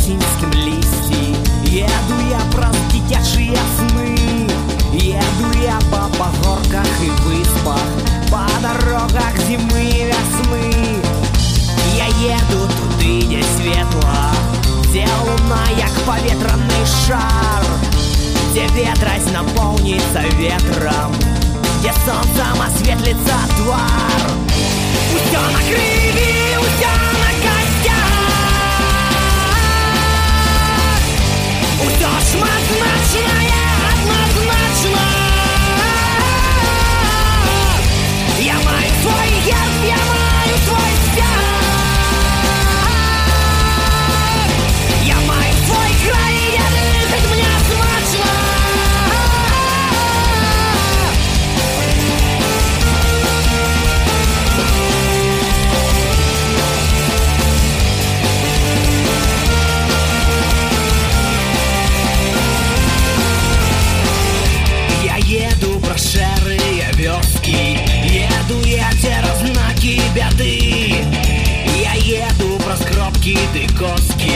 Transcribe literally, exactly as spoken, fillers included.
осеньским листьям. Еду я праз дитячие сны, еду я по погорках и выспах, по дорогах зимы и весны. Я еду туды, где светло, где луна, як поветранный шар, где ветрось наполнится ветром, где солнцем осветлится твар. Усё на крови, усё на костях, усё шматзначное, однозначно. Я маю свой герб, я маю свой стяг, я маю свой край, я дышать мне смачно. Еду про шэрыя вёскі, еду я цераз знакі бяды. Я еду праз кропкі ды коскі,